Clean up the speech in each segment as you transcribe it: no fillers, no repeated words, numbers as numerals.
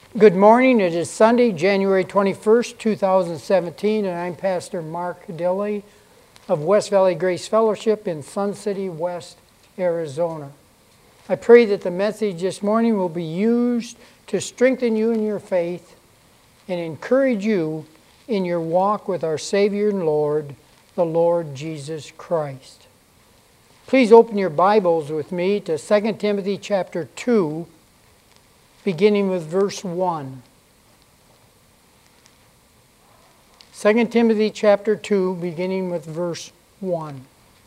Good morning. It is Sunday, January 21st, 2017, and I'm Pastor Mark Dilley of West Valley Grace Fellowship in Sun City, West Arizona. I pray that the message this morning will be used to strengthen you in your faith and encourage you in your walk with our Savior and Lord, the Lord Jesus Christ. Please open your Bibles with me to 2 Timothy chapter 2, beginning with verse 1. 2 Timothy chapter 2, beginning with verse 1.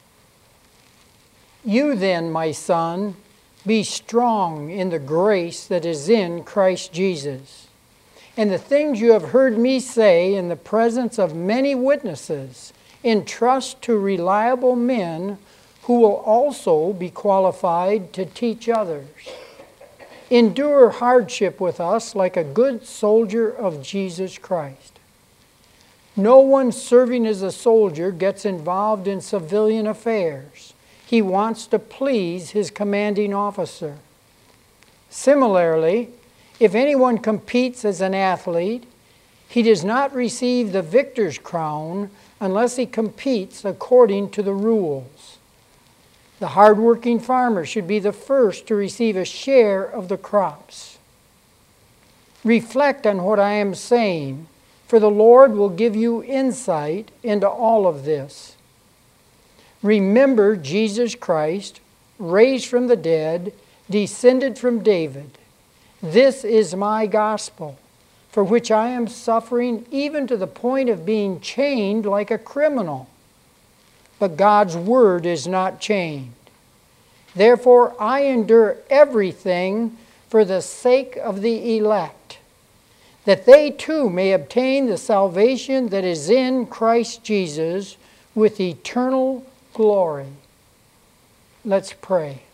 You then, my son, be strong in the grace that is in Christ Jesus. And the things you have heard me say in the presence of many witnesses, entrust to reliable men who will also be qualified to teach others. Endure hardship with us like a good soldier of Jesus Christ. No one serving as a soldier gets involved in civilian affairs. He wants to please his commanding officer. Similarly, if anyone competes as an athlete, he does not receive the victor's crown unless he competes according to the rules. The hard-working farmer should be the first to receive a share of the crops. Reflect on what I am saying, for the Lord will give you insight into all of this. Remember Jesus Christ, raised from the dead, descended from David. This is my gospel, for which I am suffering even to the point of being chained like a criminal. But God's word is not chained. Therefore, I endure everything for the sake of the elect, that they too may obtain the salvation that is in Christ Jesus with eternal glory. Let's pray.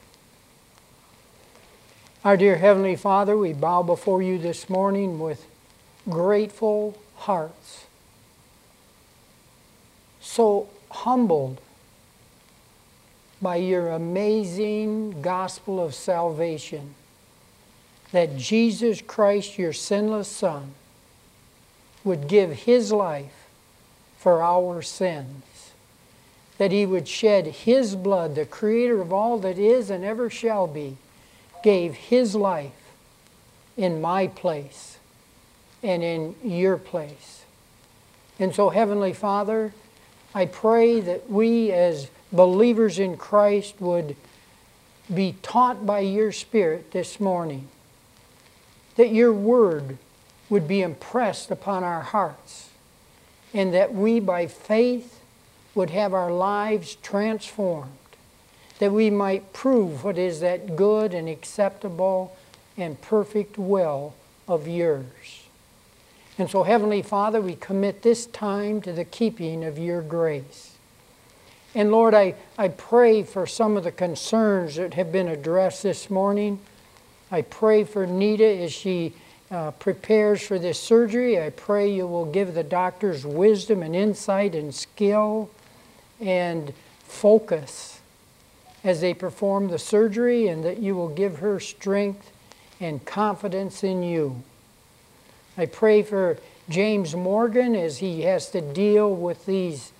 Our dear Heavenly Father, we bow before you this morning with grateful hearts, so humbled by your amazing gospel of salvation, that Jesus Christ, your sinless Son, would give his life for our sins, that he would shed his blood, the creator of all that is and ever shall be, gave his life in my place and in your place. And so, Heavenly Father, I pray that we as believers in Christ would be taught by your Spirit this morning, that your word would be impressed upon our hearts, and that we by faith would have our lives transformed, that we might prove what is that good and acceptable and perfect will of yours. And so, Heavenly Father, we commit this time to the keeping of your grace. And Lord, I pray for some of the concerns that have been addressed this morning. I pray for Nita as she prepares for this surgery. I pray you will give the doctors wisdom and insight and skill and focus as they perform the surgery, and that you will give her strength and confidence in you. I pray for James Morgan as he has to deal with these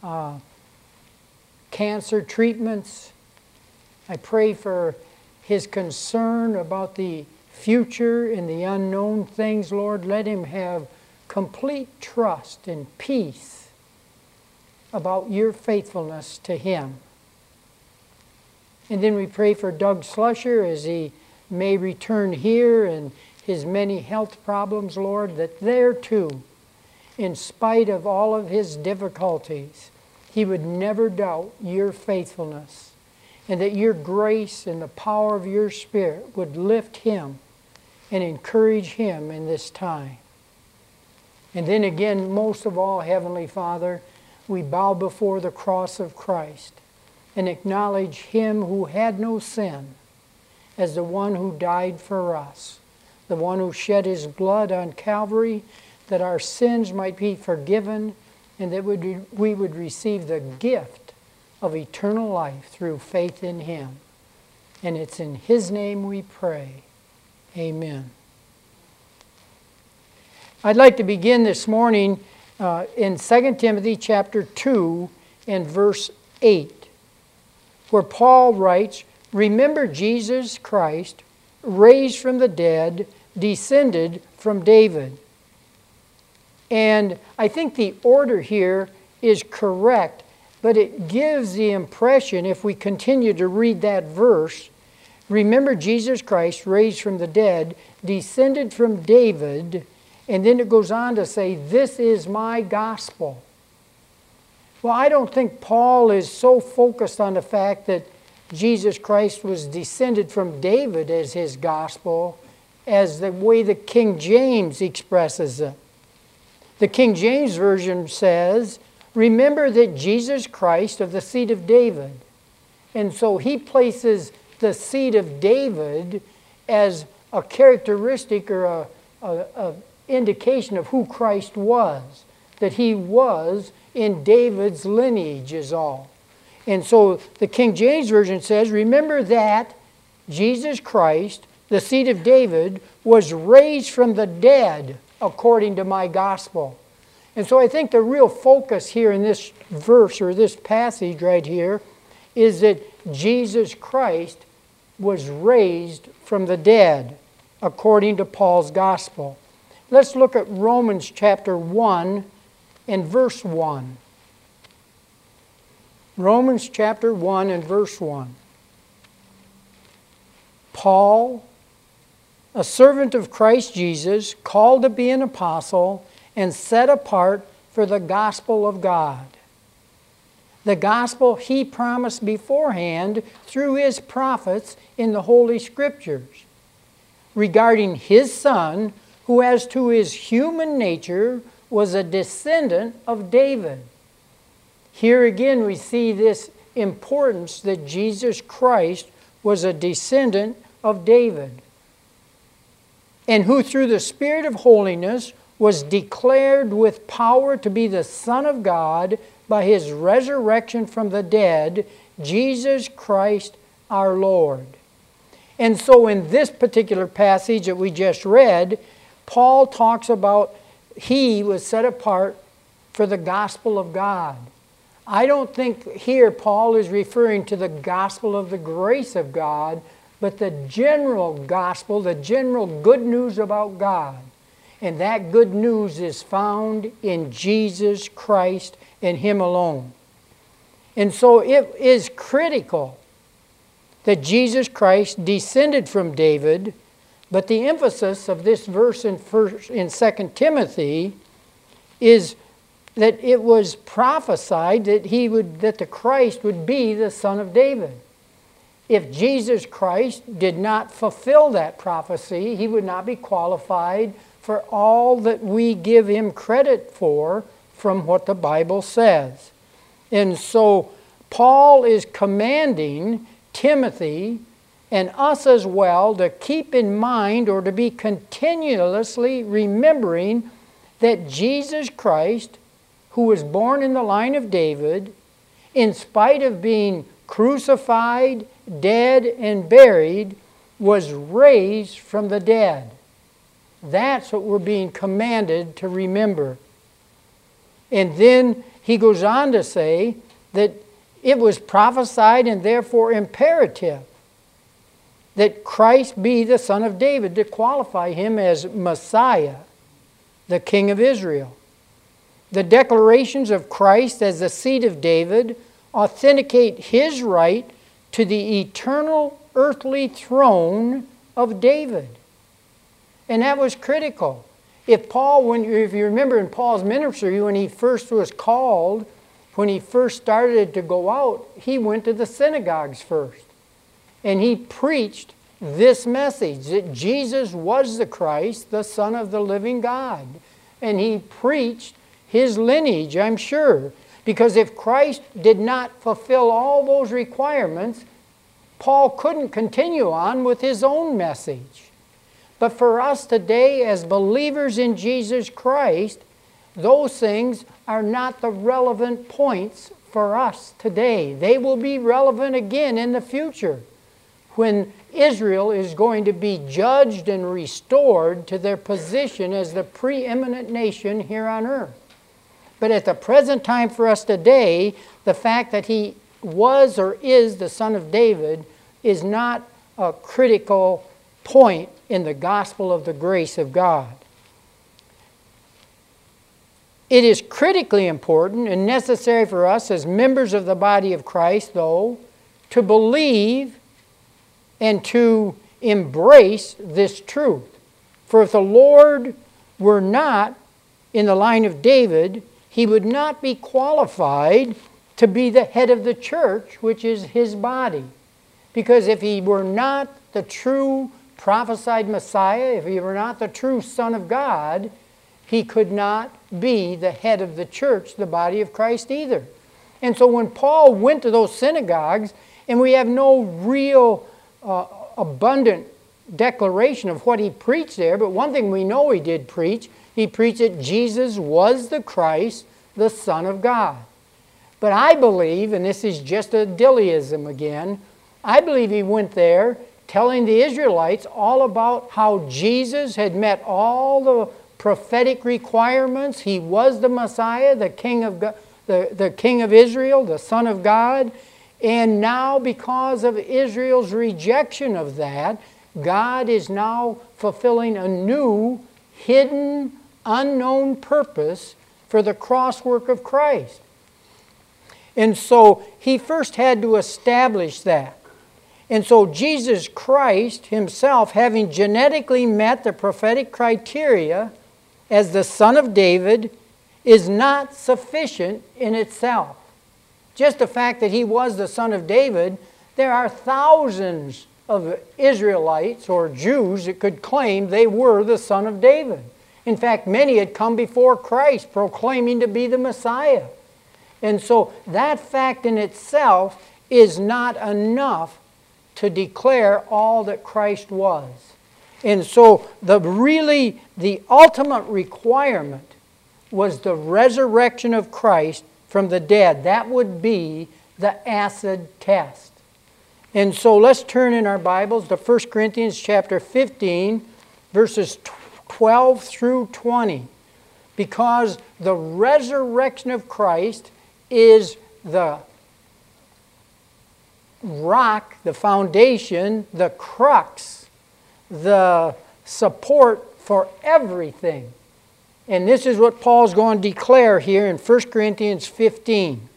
cancer treatments. I pray for his concern about the future and the unknown things. Lord, let him have complete trust and peace about your faithfulness to him. And then we pray for Doug Slusher as he may return here and his many health problems, Lord, that there too, in spite of all of his difficulties, he would never doubt your faithfulness, and that your grace and the power of your Spirit would lift him and encourage him in this time. And then again, most of all, Heavenly Father, we bow before the cross of Christ and acknowledge him who had no sin as the one who died for us, the one who shed his blood on Calvary, that our sins might be forgiven and that we would receive the gift of eternal life through faith in him. And it's in his name we pray. Amen. I'd like to begin this morning in 2 Timothy chapter 2 and verse 8, where Paul writes, "Remember Jesus Christ, raised from the dead, descended from David." And I think the order here is correct, but it gives the impression, if we continue to read that verse, remember Jesus Christ, raised from the dead, descended from David, and then it goes on to say, "This is my gospel." Well, I don't think Paul is so focused on the fact that Jesus Christ was descended from David as his gospel as the way the King James expresses it. The King James Version says, "Remember that Jesus Christ of the seed of David." And so he places the seed of David as a characteristic or a indication of who Christ was, that he was in David's lineage is all. And so the King James Version says, "Remember that Jesus Christ, the seed of David, was raised from the dead according to my gospel." And so I think the real focus here in this verse or this passage right here is that Jesus Christ was raised from the dead according to Paul's gospel. Let's look at Romans chapter 1 and verse 1. Romans chapter 1 and verse 1. "Paul, a servant of Christ Jesus, called to be an apostle and set apart for the gospel of God." The gospel he promised beforehand through his prophets in the Holy Scriptures regarding his Son, who as to his human nature was a descendant of David. Here again we see this importance that Jesus Christ was a descendant of David, and who through the Spirit of holiness was declared with power to be the Son of God by his resurrection from the dead, Jesus Christ our Lord. And so in this particular passage that we just read, Paul talks about he was set apart for the gospel of God. I don't think here Paul is referring to the gospel of the grace of God, but the general gospel, the general good news about God. And that good news is found in Jesus Christ and him alone. And so it is critical that Jesus Christ descended from David, but the emphasis of this verse in 2 Timothy is that it was prophesied that the Christ would be the Son of David. If Jesus Christ did not fulfill that prophecy, he would not be qualified for all that we give him credit for from what the Bible says. And so Paul is commanding Timothy and us as well to keep in mind or to be continuously remembering that Jesus Christ, who was born in the line of David, in spite of being crucified, dead, and buried, was raised from the dead. That's what we're being commanded to remember. And then he goes on to say that it was prophesied and therefore imperative that Christ be the Son of David to qualify him as Messiah, the King of Israel. The declarations of Christ as the seed of David authenticate his right to the eternal earthly throne of David. And that was critical. If you remember in Paul's ministry, when he first was called, when he first started to go out, he went to the synagogues first. And he preached this message, that Jesus was the Christ, the Son of the living God. And he preached his lineage, I'm sure. Because if Christ did not fulfill all those requirements, Paul couldn't continue on with his own message. But for us today, as believers in Jesus Christ, those things are not the relevant points for us today. They will be relevant again in the future when Israel is going to be judged and restored to their position as the preeminent nation here on earth. But at the present time for us today, the fact that he was or is the son of David is not a critical point in the gospel of the grace of God. It is critically important and necessary for us as members of the body of Christ, though, to believe and to embrace this truth. For if the Lord were not in the line of David, he would not be qualified to be the head of the church, which is his body. Because if he were not the true prophesied Messiah, if he were not the true Son of God, he could not be the head of the church, the body of Christ either. And so when Paul went to those synagogues, and we have no real abundant declaration of what he preached there, but one thing we know he did preach, he preached that Jesus was the Christ, the Son of God. But I believe, and this is just a Dillyism again, I believe he went there telling the Israelites all about how Jesus had met all the prophetic requirements. He was the Messiah, the King of God, the King of Israel, the Son of God. And now, because of Israel's rejection of that, God is now fulfilling a new, hidden, unknown purpose for the cross work of Christ. And so he first had to establish that. And so Jesus Christ himself, having genetically met the prophetic criteria as the Son of David, is not sufficient in itself. Just the fact that he was the Son of David, there are thousands of Israelites or Jews that could claim they were the Son of David. In fact, many had come before Christ proclaiming to be the Messiah. And so that fact in itself is not enough to declare all that Christ was. And so the ultimate requirement was the resurrection of Christ from the dead. That would be the acid test. And so let's turn in our Bibles to 1 Corinthians chapter 15, verses 12 through 20. Because the resurrection of Christ is the rock, the foundation, the crux, the support for everything. And this is what Paul's going to declare here in 1 Corinthians 15.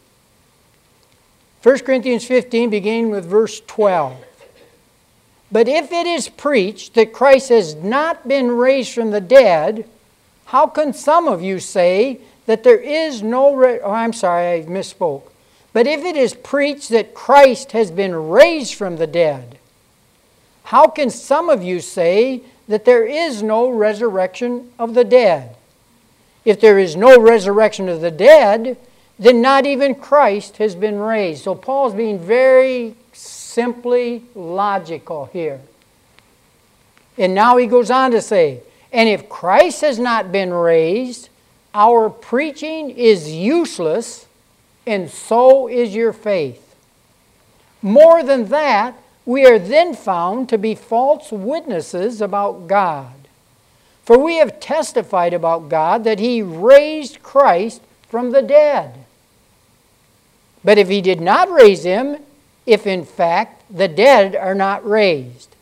1 Corinthians 15, beginning with verse 12. But if it is preached that Christ has not been raised from the dead, how can some of you say that there is no... I'm sorry, I misspoke. But if it is preached that Christ has been raised from the dead, how can some of you say that there is no resurrection of the dead? If there is no resurrection of the dead, then not even Christ has been raised. So Paul's being very simply logical here. And now he goes on to say, and if Christ has not been raised, our preaching is useless, and so is your faith. More than that, we are then found to be false witnesses about God. For we have testified about God that he raised Christ from the dead. But if he did not raise him, if in fact the dead are not raised.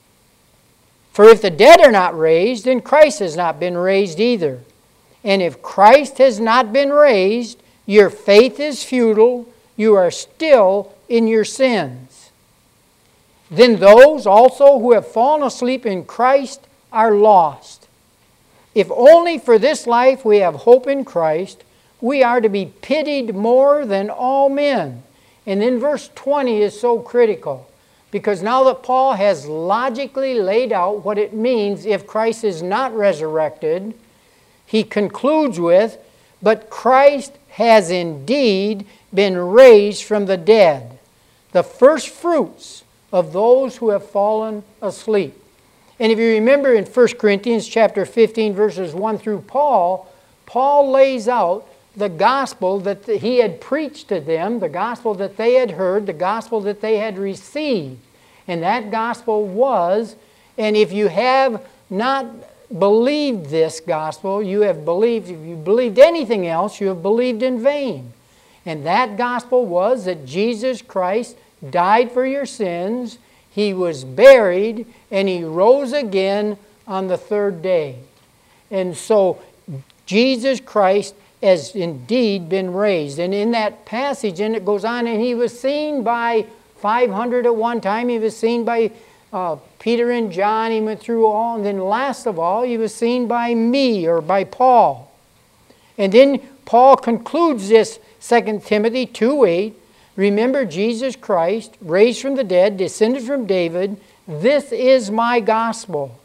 For if the dead are not raised, then Christ has not been raised either. And if Christ has not been raised, your faith is futile, you are still in your sins. Then those also who have fallen asleep in Christ are lost. If only for this life we have hope in Christ, we are to be pitied more than all men. And then verse 20 is so critical, because now that Paul has logically laid out what it means if Christ is not resurrected, he concludes with, but Christ has indeed been raised from the dead, the first fruits of those who have fallen asleep. And if you remember in 1 Corinthians chapter 15, verses 1 through Paul lays out the gospel that he had preached to them, the gospel that they had heard, the gospel that they had received. And that gospel was, and if you have not believed this gospel, you have believed, if you believed anything else, you have believed in vain. And that gospel was that Jesus Christ died for your sins, He was buried, and He rose again on the third day. And so Jesus Christ has indeed been raised. And in that passage, and it goes on, and He was seen by 500 at one time. He was seen by Peter and John. He went through all. And then last of all, He was seen by me, or by Paul. And then Paul concludes this 2 Timothy 2:8. Remember Jesus Christ, raised from the dead, descended from David. This is my gospel.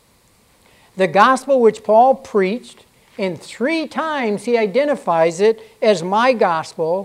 The gospel which Paul preached, and 3 times he identifies it as my gospel,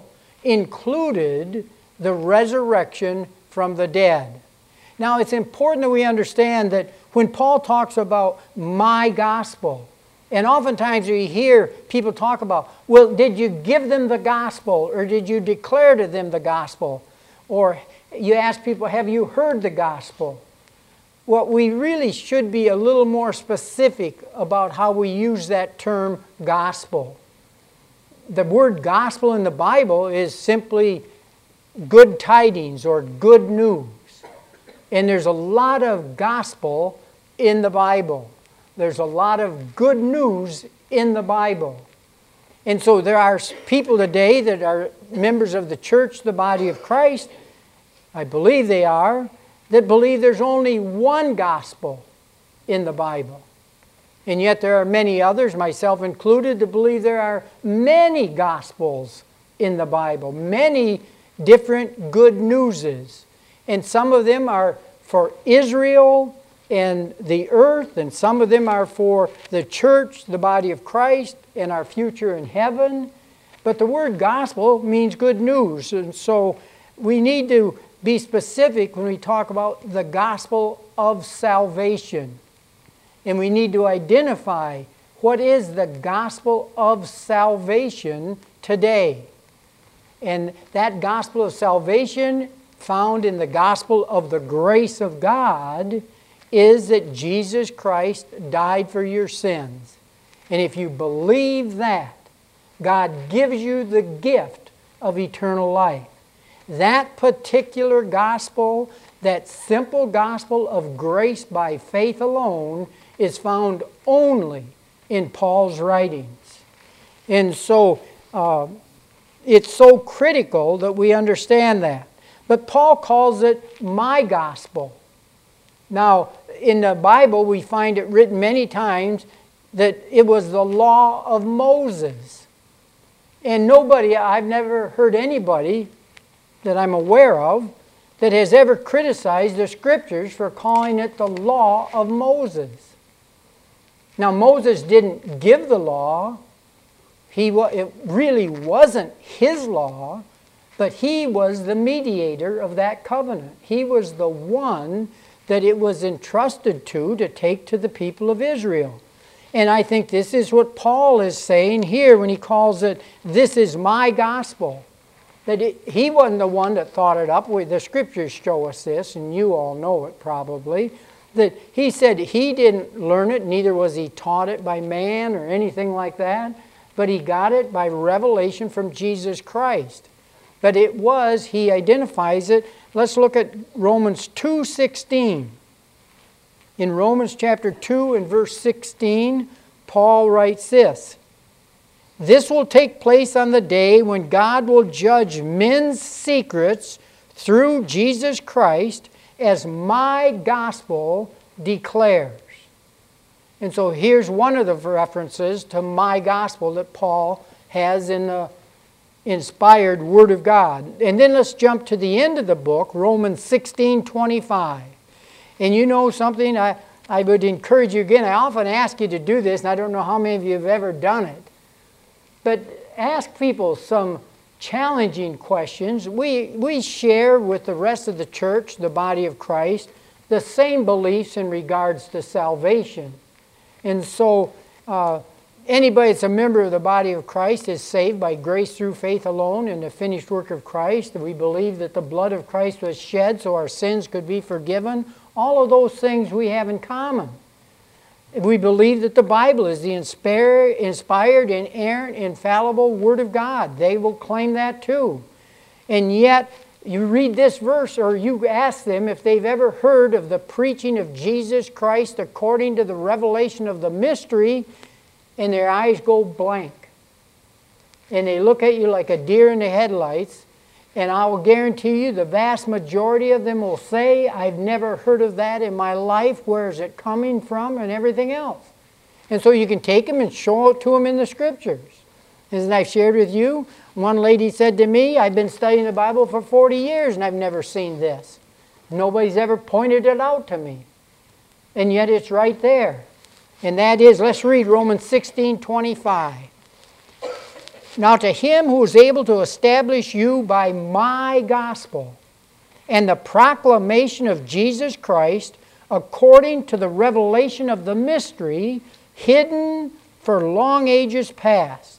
included the resurrection from the dead. Now it's important that we understand that when Paul talks about my gospel, and oftentimes we hear people talk about, well, did you give them the gospel, or did you declare to them the gospel? Or you ask people, have you heard the gospel? What we really should be a little more specific about how we use that term gospel. The word gospel in the Bible is simply good tidings or good news. And there's a lot of gospel in the Bible. There's a lot of good news in the Bible. And so there are people today that are members of the church, the body of Christ, I believe they are, that believe there's only one gospel in the Bible. And yet there are many others, myself included, that believe there are many gospels in the Bible, many different good newses. And some of them are for Israel and the earth, and some of them are for the church, the body of Christ, and our future in heaven. But the word gospel means good news. And so we need to be specific when we talk about the gospel of salvation. And we need to identify what is the gospel of salvation today. And that gospel of salvation found in the gospel of the grace of God is that Jesus Christ died for your sins. And if you believe that, God gives you the gift of eternal life. That particular gospel, that simple gospel of grace by faith alone, is found only in Paul's writings. And so it's so critical that we understand that. But Paul calls it my gospel. Now, in the Bible, we find it written many times that it was the law of Moses. And I've never heard anybody that I'm aware of that has ever criticized the Scriptures for calling it the law of Moses. Now, Moses didn't give the law. It really wasn't his law, but he was the mediator of that covenant. He was the one that it was entrusted to take to the people of Israel. And I think this is what Paul is saying here when he calls it, this is my gospel. That he wasn't the one that thought it up. The Scriptures show us this, and you all know it probably. That he said he didn't learn it, neither was he taught it by man or anything like that, but he got it by revelation from Jesus Christ. But it was, he identifies it. Let's look at Romans 2:16. In Romans chapter 2 and verse 16, Paul writes this: this will take place on the day when God will judge men's secrets through Jesus Christ, as my gospel declares. And so here's one of the references to my gospel that Paul has in the inspired Word of God. And then let's jump to the end of the book, Romans 16:25. And you know something, I would encourage you again, I often ask you to do this, and I don't know how many of you have ever done it. But ask people some challenging questions. We share with the rest of the church, the body of Christ, the same beliefs in regards to salvation. And so Anybody that's a member of the body of Christ is saved by grace through faith alone in the finished work of Christ. We believe that the blood of Christ was shed so our sins could be forgiven. All of those things we have in common. We believe that the Bible is the inspired, inerrant, infallible Word of God. They will claim that too. And yet, you read this verse or you ask them if they've ever heard of the preaching of Jesus Christ according to the revelation of the mystery, and their eyes go blank. And they look at you like a deer in the headlights, and I will guarantee you the vast majority of them will say, I've never heard of that in my life, where is it coming from, and everything else. And so you can take them and show it to them in the Scriptures. As I shared with you, one lady said to me, I've been studying the Bible for 40 years and I've never seen this. Nobody's ever pointed it out to me. And yet it's right there. And that is, let's read Romans 16:25. Now to him who is able to establish you by my gospel and the proclamation of Jesus Christ according to the revelation of the mystery hidden for long ages past.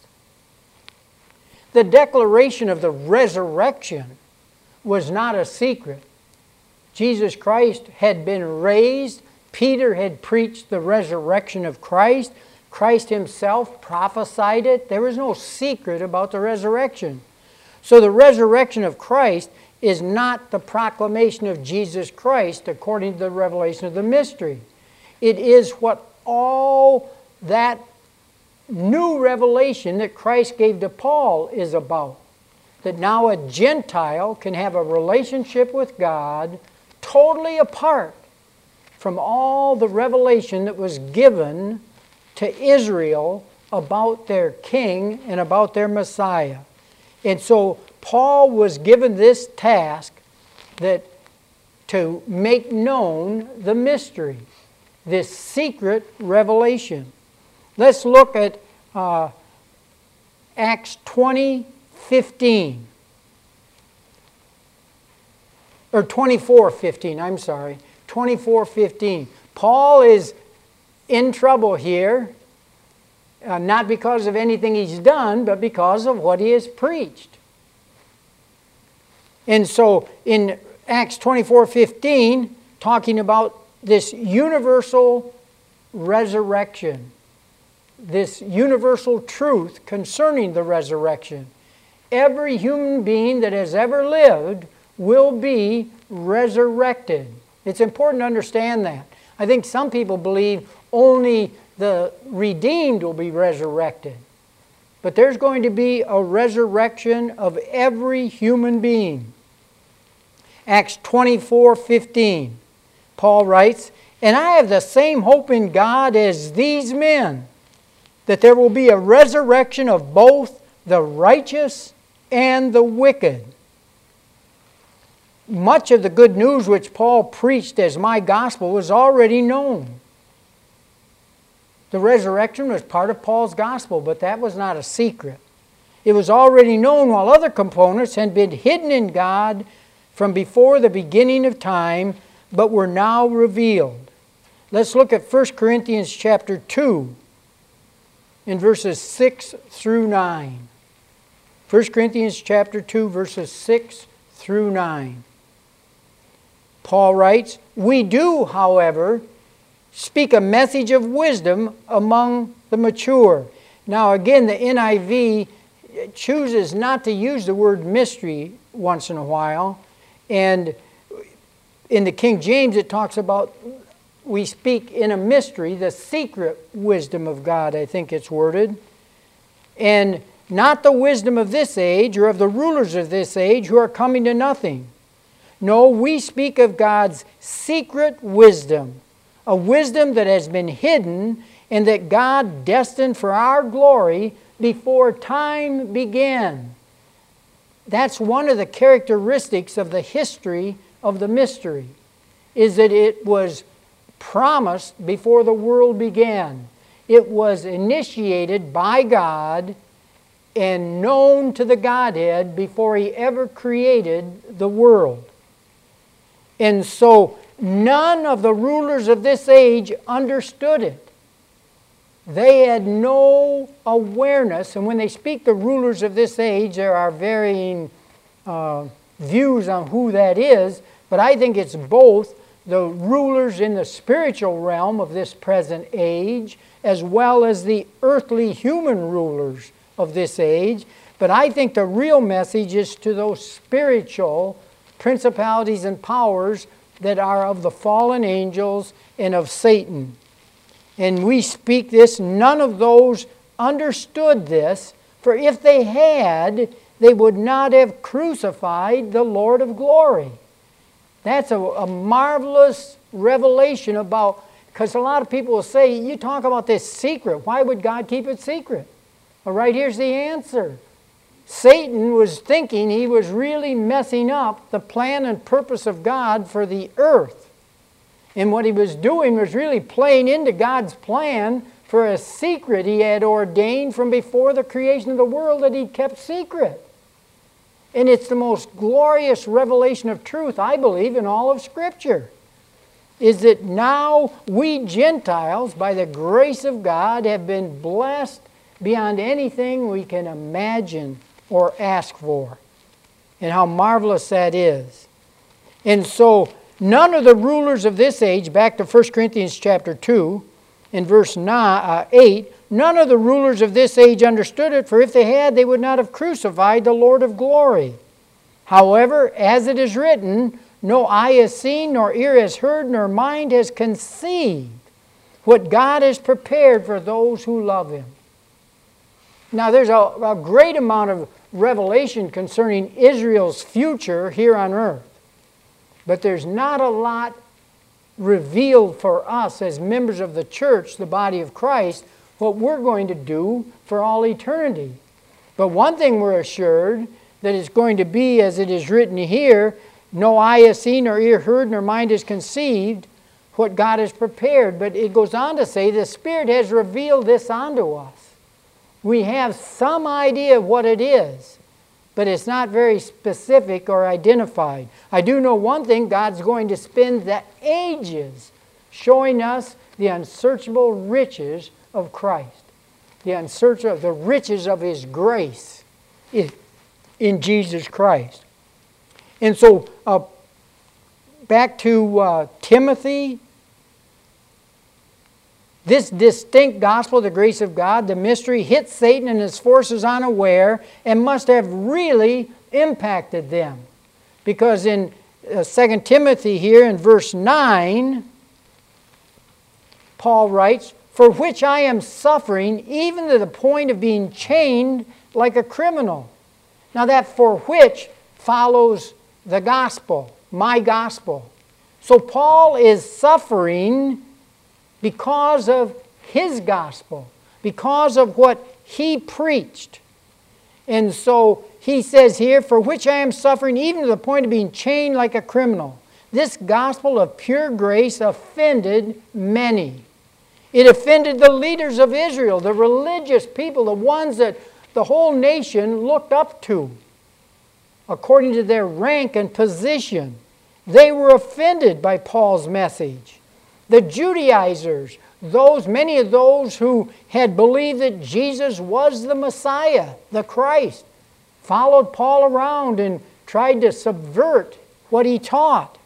The declaration of the resurrection was not a secret. Jesus Christ had been raised. Peter had preached the resurrection of Christ. Christ himself prophesied it. There was no secret about the resurrection. So the resurrection of Christ is not the proclamation of Jesus Christ according to the revelation of the mystery. It is what all that new revelation that Christ gave to Paul is about. That now a Gentile can have a relationship with God totally apart from all the revelation that was given to Israel about their king and about their Messiah. And so Paul was given this task that to make known the mystery, this secret revelation. Let's look at Acts 20:15. Or 24:15, I'm sorry. 24:15. Paul is in trouble here, not because of anything he's done, but because of what he has preached. And so in Acts 24:15, talking about this universal resurrection, this universal truth concerning the resurrection. Every human being that has ever lived will be resurrected. It's important to understand that. I think some people believe only the redeemed will be resurrected. But there's going to be a resurrection of every human being. Acts 24:15, Paul writes, "And I have the same hope in God as these men, that there will be a resurrection of both the righteous and the wicked." Much of the good news which Paul preached as my gospel was already known. The resurrection was part of Paul's gospel, but that was not a secret. It was already known, while other components had been hidden in God from before the beginning of time, but were now revealed. Let's look at 1 Corinthians chapter 2 in verses 6 through 9. 1 Corinthians chapter 2, verses 6 through 9. Paul writes, "We do, however, speak a message of wisdom among the mature." Now again, the NIV chooses not to use the word mystery once in a while. And in the King James it talks about we speak in a mystery, the secret wisdom of God, I think it's worded. And not the wisdom of this age or of the rulers of this age who are coming to nothing. No, we speak of God's secret wisdom, a wisdom that has been hidden and that God destined for our glory before time began. That's one of the characteristics of the history of the mystery, is that it was promised before the world began. It was initiated by God and known to the Godhead before He ever created the world. And so none of the rulers of this age understood it. They had no awareness, and when they speak the rulers of this age, there are varying views on who that is, but I think it's both the rulers in the spiritual realm of this present age, as well as the earthly human rulers of this age. But I think the real message is to those spiritual principalities and powers that are of the fallen angels and of Satan. And we speak this, none of those understood this, for if they had, they would not have crucified the Lord of glory. That's a marvelous revelation about, because a lot of people will say, you talk about this secret, why would God keep it secret? Well, right here's the answer. Satan was thinking he was really messing up the plan and purpose of God for the earth. And what he was doing was really playing into God's plan for a secret he had ordained from before the creation of the world that he kept secret. And it's the most glorious revelation of truth, I believe, in all of Scripture, is that now we Gentiles, by the grace of God, have been blessed beyond anything we can imagine or ask for. And how marvelous that is. And so, none of the rulers of this age, back to 1 Corinthians chapter 2, in verse 8, none of the rulers of this age understood it, for if they had, they would not have crucified the Lord of glory. However, as it is written, no eye has seen, nor ear has heard, nor mind has conceived what God has prepared for those who love Him. Now, there's a great amount of revelation concerning Israel's future here on earth. But there's not a lot revealed for us as members of the church, the body of Christ, what we're going to do for all eternity. But one thing we're assured, that it's going to be as it is written here, no eye has seen, nor ear heard, nor mind has conceived what God has prepared. But it goes on to say the Spirit has revealed this unto us. We have some idea of what it is, but it's not very specific or identified. I do know one thing, God's going to spend the ages showing us the unsearchable riches of Christ, the riches of His grace in Jesus Christ. And so, back to Timothy, this distinct gospel of the grace of God, the mystery, hit Satan and his forces unaware and must have really impacted them. Because in 2 Timothy here in verse 9, Paul writes, for which I am suffering, even to the point of being chained like a criminal. Now that for which follows the gospel, my gospel. So Paul is suffering because of his gospel, because of what he preached. And so he says here, for which I am suffering, even to the point of being chained like a criminal. This gospel of pure grace offended many. It offended the leaders of Israel, the religious people, the ones that the whole nation looked up to, according to their rank and position. They were offended by Paul's message. The Judaizers, many of those who had believed that Jesus was the Messiah, the Christ, followed Paul around and tried to subvert what he taught.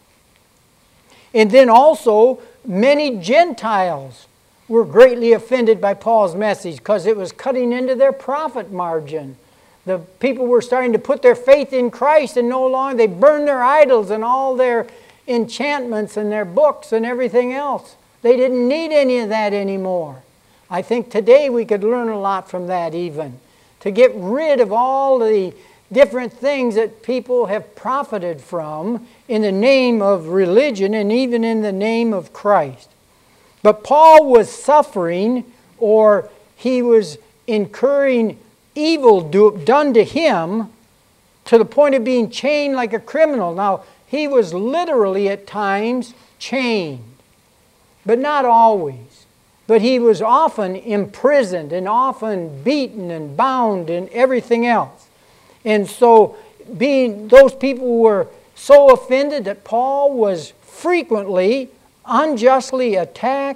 And then also, many Gentiles were greatly offended by Paul's message because it was cutting into their profit margin. The people were starting to put their faith in Christ and no longer, they burned their idols and all their enchantments and their books and everything else. They didn't need any of that anymore. I think today we could learn a lot from that even. To get rid of all the different things that people have profited from in the name of religion and even in the name of Christ. But Paul was suffering, or he was incurring evil done to him to the point of being chained like a criminal. Now, he was literally at times chained, but not always. But he was often imprisoned and often beaten and bound and everything else. And so those people were so offended that Paul was frequently unjustly attacked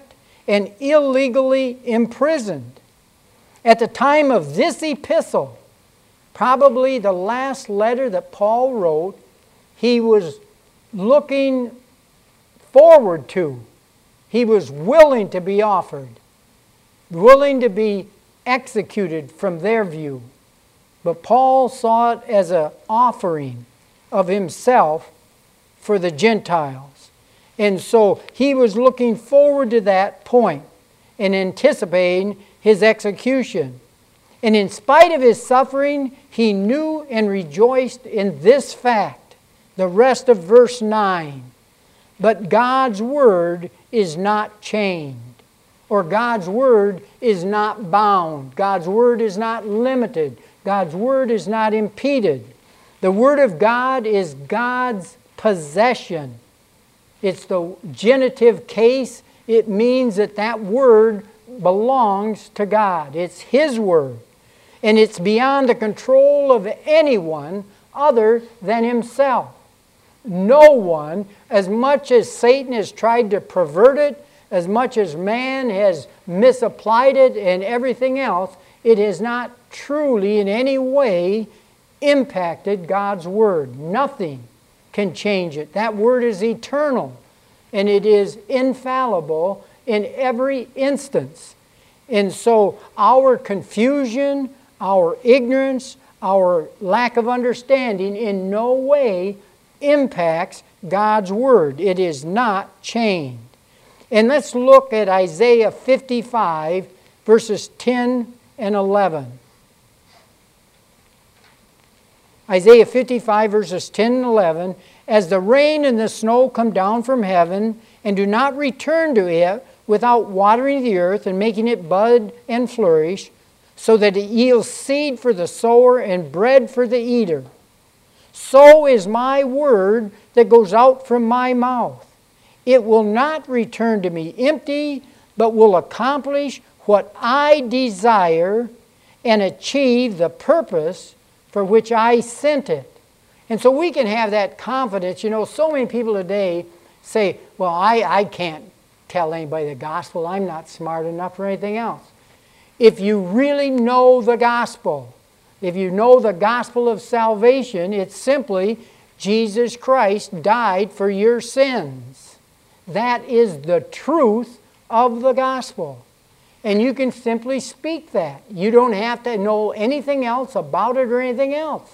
and illegally imprisoned. At the time of this epistle, probably the last letter that Paul wrote, he was looking forward to. He was willing to be offered, willing to be executed from their view. But Paul saw it as an offering of himself for the Gentiles. And so he was looking forward to that point and anticipating his execution. And in spite of his suffering, he knew and rejoiced in this fact. The rest of verse 9. But God's word is not chained, or God's word is not bound. God's word is not limited. God's word is not impeded. The word of God is God's possession. It's the genitive case. It means that that word belongs to God. It's His word. And it's beyond the control of anyone other than Himself. No one, as much as Satan has tried to pervert it, as much as man has misapplied it and everything else, it has not truly in any way impacted God's Word. Nothing can change it. That Word is eternal, and it is infallible in every instance. And so our confusion, our ignorance, our lack of understanding in no way impacts God's Word. It is not chained. And let's look at Isaiah 55, verses 10 and 11. Isaiah 55, verses 10 and 11. As the rain and the snow come down from heaven, and do not return to it without watering the earth and making it bud and flourish, so that it yields seed for the sower and bread for the eater, so is my word that goes out from my mouth. It will not return to me empty, but will accomplish what I desire and achieve the purpose for which I sent it. And so we can have that confidence. You know, so many people today say, well, I can't tell anybody the gospel. I'm not smart enough or anything else. If you really know the gospel, if you know the gospel of salvation, it's simply Jesus Christ died for your sins. That is the truth of the gospel. And you can simply speak that. You don't have to know anything else about it or anything else.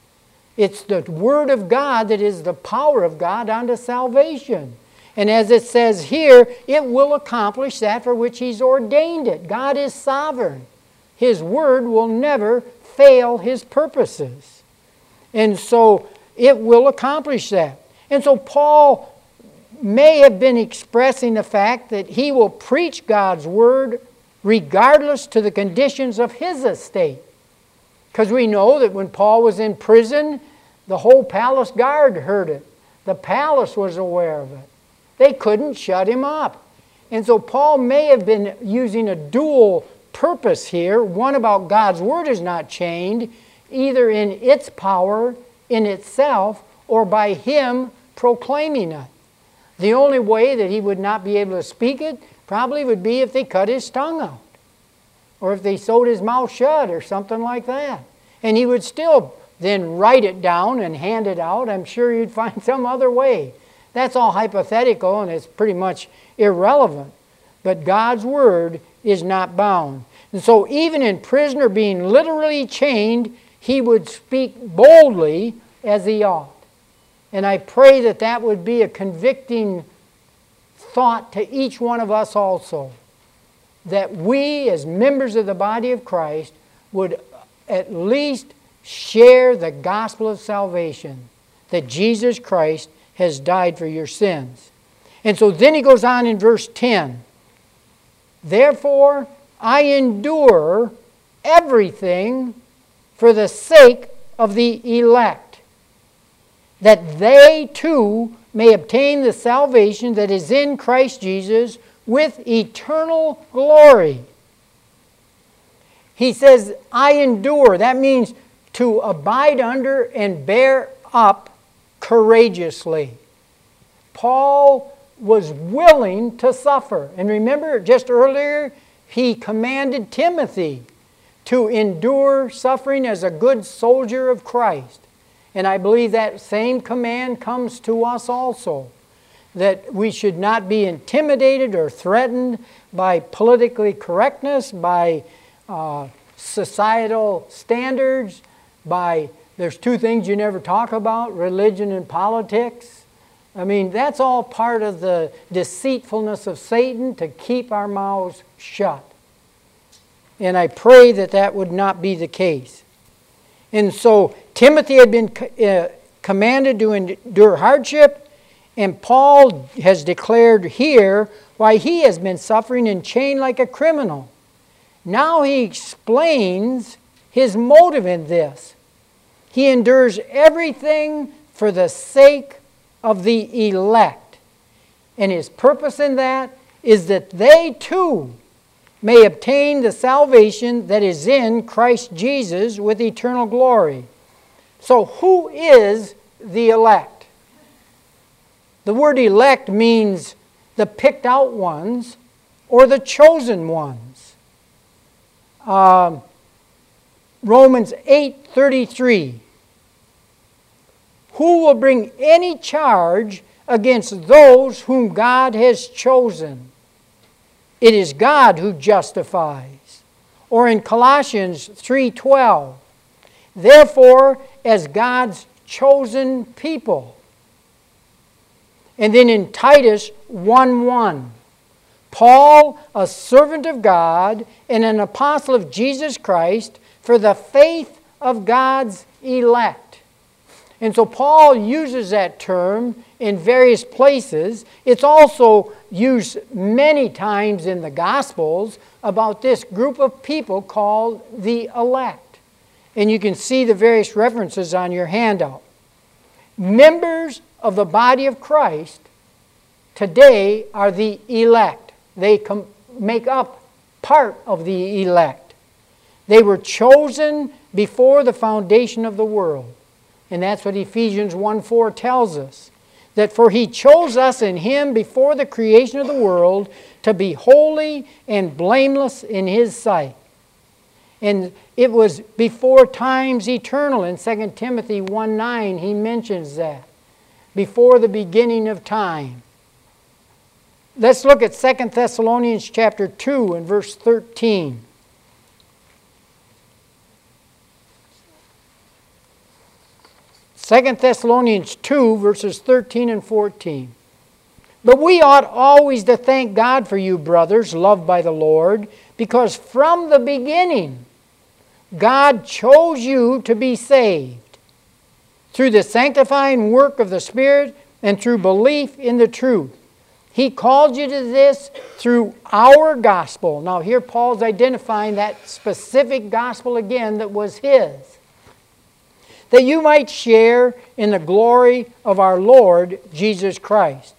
It's the Word of God that is the power of God unto salvation. And as it says here, it will accomplish that for which He's ordained it. God is sovereign. His Word will never fail His purposes. And so it will accomplish that. And so Paul may have been expressing the fact that he will preach God's Word regardless to the conditions of his estate. Because we know that when Paul was in prison, the whole palace guard heard it. The palace was aware of it. They couldn't shut him up. And so Paul may have been using a dual purpose here. One about God's Word is not chained, either in its power, in itself, or by him proclaiming it. The only way that he would not be able to speak it probably would be if they cut his tongue out, or if they sewed his mouth shut or something like that. And he would still then write it down and hand it out. I'm sure you'd find some other way. That's all hypothetical, and it's pretty much irrelevant. But God's Word is not bound. And so even in prison or being literally chained, he would speak boldly as he ought. And I pray that that would be a convicting thought to each one of us also. That we, as members of the body of Christ, would at least share the gospel of salvation, that Jesus Christ has died for your sins. And so then he goes on in verse 10. Therefore, I endure everything for the sake of the elect, that they too may obtain the salvation that is in Christ Jesus with eternal glory. He says, I endure. That means to abide under and bear up courageously. Paul was willing to suffer. And remember, just earlier, he commanded Timothy to endure suffering as a good soldier of Christ. And I believe that same command comes to us also, that we should not be intimidated or threatened by politically correctness, by societal standards, by, there's two things you never talk about, religion and politics. I mean, that's all part of the deceitfulness of Satan to keep our mouths shut. And I pray that that would not be the case. And so Timothy had been commanded to endure hardship, and Paul has declared here why he has been suffering and chained like a criminal. Now he explains his motive in this. He endures everything for the sake of the elect. And his purpose in that is that they too may obtain the salvation that is in Christ Jesus with eternal glory. So who is the elect? The word elect means the picked out ones or the chosen ones. Romans 8:33. Who will bring any charge against those whom God has chosen? It is God who justifies. Or in Colossians 3:12. Therefore, as God's chosen people. And then in Titus 1:1. Paul, a servant of God and an apostle of Jesus Christ, for the faith of God's elect. And so Paul uses that term in various places. It's also used many times in the Gospels about this group of people called the elect. And you can see the various references on your handout. Members of the body of Christ today are the elect. They make up part of the elect. They were chosen before the foundation of the world. And that's what Ephesians 1:4 tells us. That for He chose us in Him before the creation of the world to be holy and blameless in His sight. And it was before times eternal. In 2 Timothy 1:9 he mentions that. Before the beginning of time. Let's look at 2 Thessalonians chapter 2 and verse 13. 2 Thessalonians 2, verses 13 and 14. But we ought always to thank God for you, brothers, loved by the Lord, because from the beginning God chose you to be saved through the sanctifying work of the Spirit and through belief in the truth. He called you to this through our gospel. Now here Paul's identifying that specific gospel again that was his. That you might share in the glory of our Lord Jesus Christ.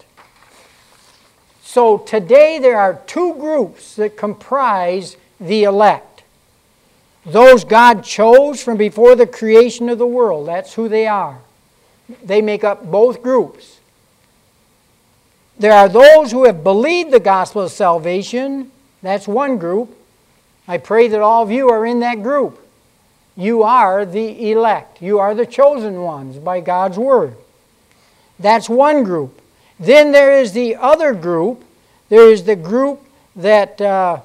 So today there are two groups that comprise the elect. Those God chose from before the creation of the world. That's who they are. They make up both groups. There are those who have believed the gospel of salvation. That's one group. I pray that all of you are in that group. You are the elect. You are the chosen ones by God's Word. That's one group. Then there is the other group. There is the group that... I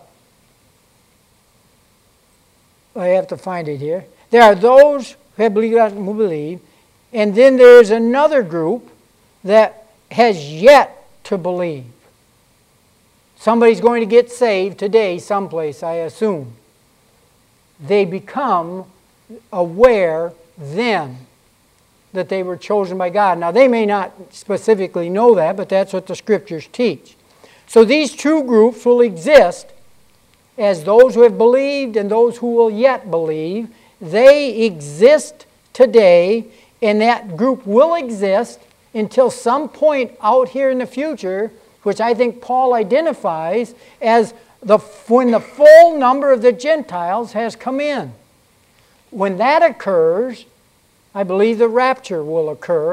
have to find it here. There are those who have believed, and then there is another group that has yet to believe. Somebody's going to get saved today someplace, I assume. They become aware then that they were chosen by God. Now they may not specifically know that, but that's what the Scriptures teach. So these two groups will exist as those who have believed and those who will yet believe. They exist today, and that group will exist until some point out here in the future, which I think Paul identifies as when the full number of the Gentiles has come in. When that occurs, I believe the rapture will occur,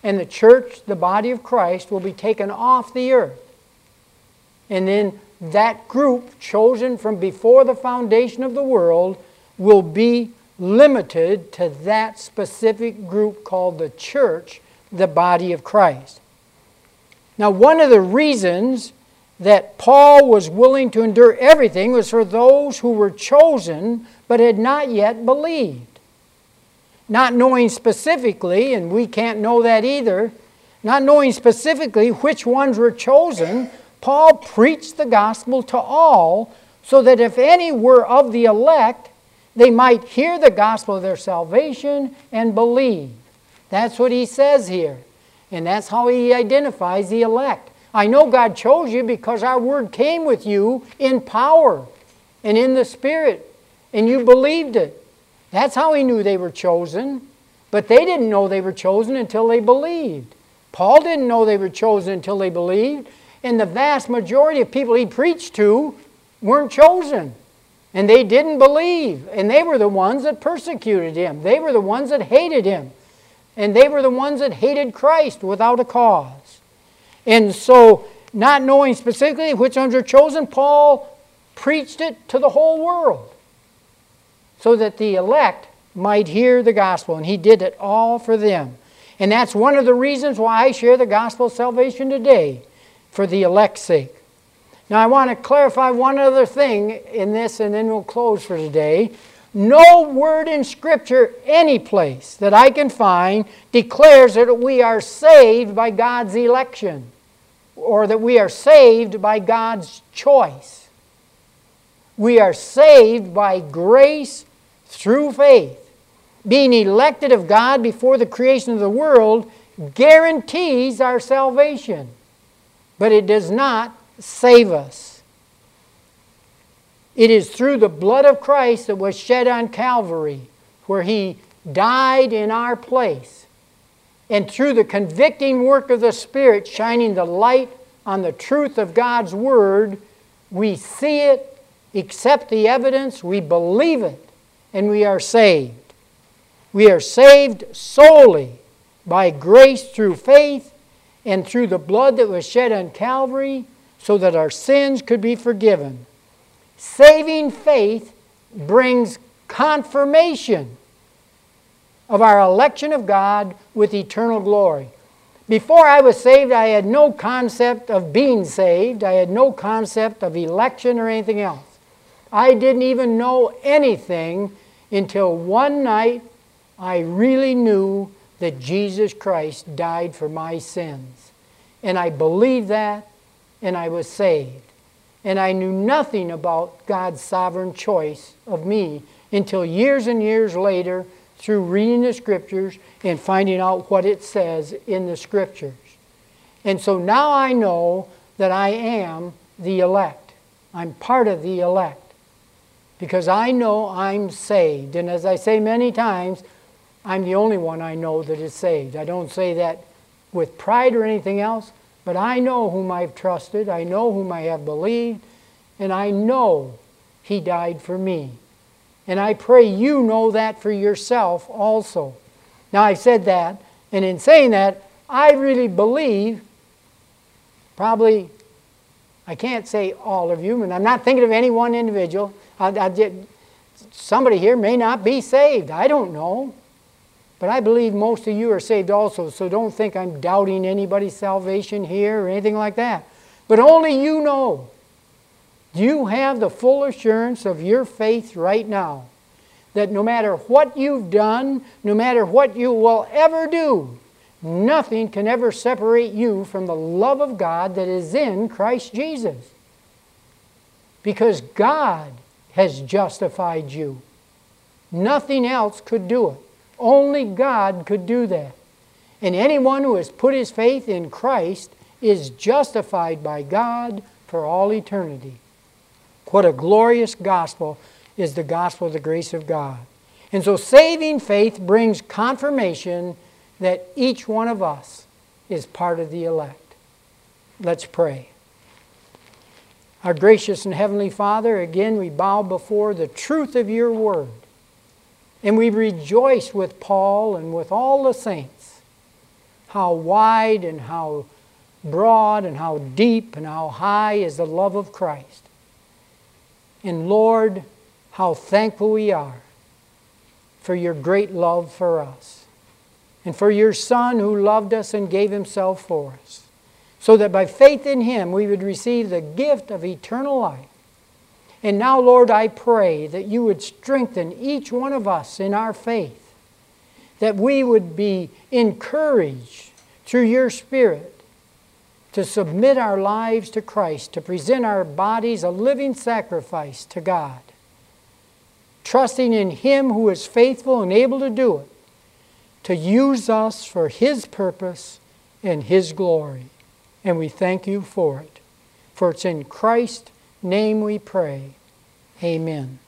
and the church, the body of Christ, will be taken off the earth. And then that group, chosen from before the foundation of the world, will be limited to that specific group called the church, the body of Christ. Now, one of the reasons that Paul was willing to endure everything was for those who were chosen but had not yet believed. Not knowing specifically, and we can't know that either, not knowing specifically which ones were chosen, Paul preached the gospel to all so that if any were of the elect, they might hear the gospel of their salvation and believe. That's what he says here. And that's how he identifies the elect. I know God chose you because our word came with you in power and in the Spirit, and you believed it. That's how he knew they were chosen. But they didn't know they were chosen until they believed. Paul didn't know they were chosen until they believed. And the vast majority of people he preached to weren't chosen. And they didn't believe. And they were the ones that persecuted him. They were the ones that hated him. And they were the ones that hated Christ without a cause. And so, not knowing specifically which ones are chosen, Paul preached it to the whole world so that the elect might hear the gospel. And he did it all for them. And that's one of the reasons why I share the gospel of salvation today, for the elect's sake. Now I want to clarify one other thing in this, and then we'll close for today. No word in Scripture, any place that I can find, declares that we are saved by God's election, or that we are saved by God's choice. We are saved by grace through faith. Being elected of God before the creation of the world guarantees our salvation, but it does not save us. It is through the blood of Christ that was shed on Calvary, where He died in our place, and through the convicting work of the Spirit shining the light on the truth of God's Word, we see it, accept the evidence, we believe it, and we are saved. We are saved solely by grace through faith and through the blood that was shed on Calvary so that our sins could be forgiven. Saving faith brings confirmation of our election of God with eternal glory. Before I was saved, I had no concept of being saved. I had no concept of election or anything else. I didn't even know anything until one night I really knew that Jesus Christ died for my sins. And I believed that, and I was saved. And I knew nothing about God's sovereign choice of me until years and years later through reading the Scriptures and finding out what it says in the Scriptures. And so now I know that I am the elect. I'm part of the elect because I know I'm saved. And as I say many times, I'm the only one I know that is saved. I don't say that with pride or anything else, but I know whom I've trusted, I know whom I have believed, and I know He died for me. And I pray you know that for yourself also. Now I've said that, and in saying that, I really believe, probably, I can't say all of you, and I'm not thinking of any one individual. Somebody here may not be saved, I don't know. But I believe most of you are saved also, so don't think I'm doubting anybody's salvation here or anything like that. But only you know. You have the full assurance of your faith right now that no matter what you've done, no matter what you will ever do, nothing can ever separate you from the love of God that is in Christ Jesus. Because God has justified you. Nothing else could do it. Only God could do that. And anyone who has put his faith in Christ is justified by God for all eternity. What a glorious gospel is the gospel of the grace of God. And so saving faith brings confirmation that each one of us is part of the elect. Let's pray. Our gracious and heavenly Father, again we bow before the truth of your word. And we rejoice with Paul and with all the saints how wide and how broad and how deep and how high is the love of Christ. And Lord, how thankful we are for your great love for us, and for your Son who loved us and gave himself for us, so that by faith in him we would receive the gift of eternal life. And now, Lord, I pray that you would strengthen each one of us in our faith, that we would be encouraged through your Spirit to submit our lives to Christ, to present our bodies a living sacrifice to God, trusting in him who is faithful and able to do it, to use us for his purpose and his glory. And we thank you for it. For it's in Christ's name we pray. Amen.